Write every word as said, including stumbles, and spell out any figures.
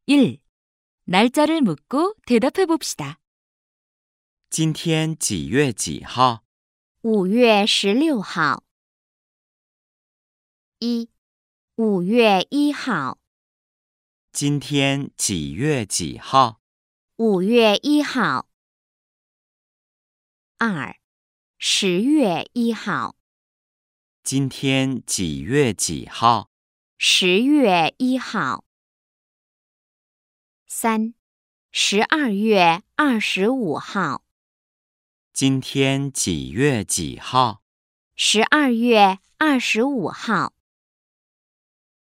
일. 날짜를 묻고 대답해 봅시다. 今天几月几号？ 五月十六号。一、五月一号。 今天几月几号？ 五月一号。二、十月一号。 今天几月几号？ 十月一号。三、十二月二十五号。 今天几月几号？ 十二月二十五号。